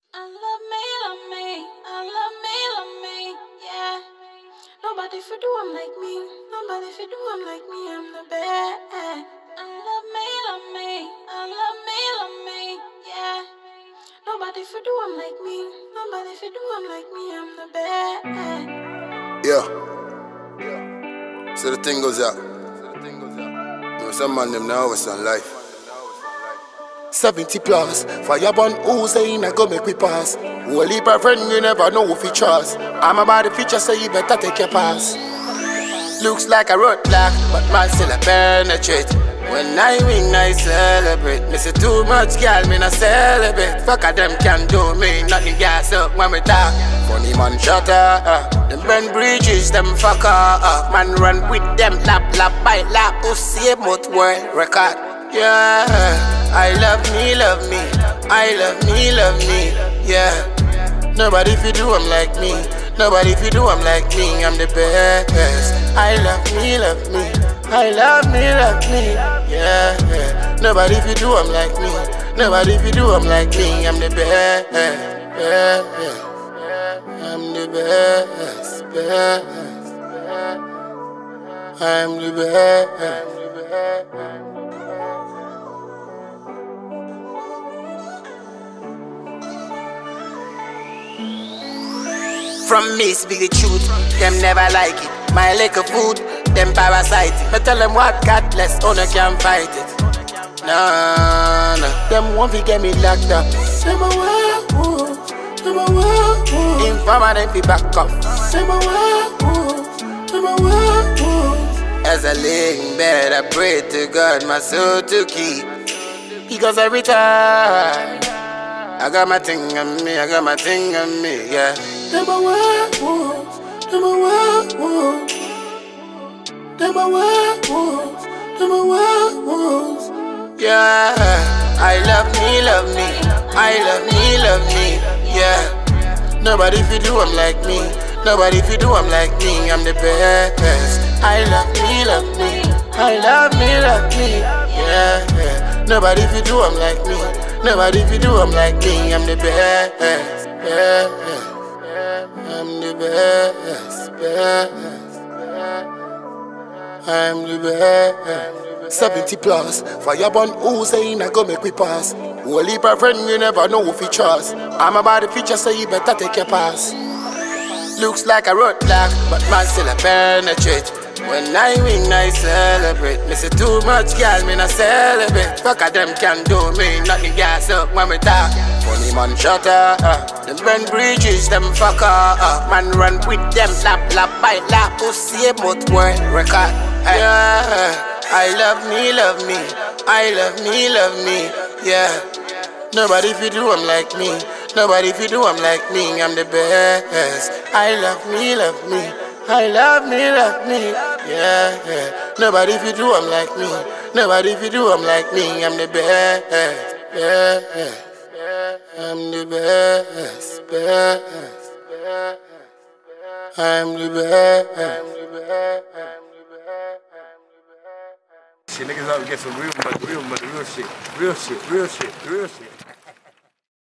I love me, love me, yeah. Nobody for do I'm like me, nobody for do I'm like me, I'm the best. I love me, yeah. Nobody for do I'm like me, nobody for do I'm like me, I'm the best. Yeah. So the thing goes out. You know, some man them now always on life. 70 plus, fire burn who's saying I go make we pass. Holy friend, you never know if you trust. I'm about the future, so you better take your pass. Looks like a roadblock, but man still a penetrate. When I win, I celebrate. Me say too much, girl, me not celebrate. Fuck a them can do me, nothing gas up when we talk. Funny man shut up, them burn bridges, them fuck up. Man run with them, lap by lap. Who see about world record? Yeah, I love me, I love me, yeah. Nobody if you do I'm like me, nobody if you do I'm like me, I'm the best. I love me, I love me, yeah. Nobody if you do I'm like me, nobody if you do I'm like me, I'm the best, I'm the best, I'm the best. From me speak the truth, them never like it. My liquor food, them parasite it. But tell them what God bless, owner can't fight it. Nah, them won't fi get me locked up. Them a werewolf, informer them fi back up. Them a werewolf. As I lay in bed, I pray to God my soul to keep. Because every time I got my thing on me, I got my thing on me, yeah. Them a werewolves, them a werewolves, them a werewolves, them a werewolves. Yeah, I love me, I love me, yeah. Nobody if you do I'm like me, nobody if you do I'm like me, I'm the best. I love me, I love me, yeah. Nobody if you do I'm like me, nobody if you do I'm like me, I'm the best, I'm the best, I'm the best. 70 plus, fire burn who's saying I go make we pass. Holy friend, you never know if you trust. I'm about the future, so you better take your pass. Looks like a roadblock, but man still a penetrate. When I win, I celebrate. Me say too much, girl, me not celebrate. Fuck a them can do me, nothing gas up when we talk. Funny man shut up, them burn bridges, them fuck up. Man run with them, lap by lap. Who see about world record? Yeah, I love me, I love me, yeah. Nobody if you do I'm like me, nobody if you do I'm like me, I'm the best. I love me, I love me, yeah. Nobody if you do I'm like me, nobody if you do I'm like me, I'm the best, I'm the best, I'm the best. Shit, niggas out to get some real shit, real shit.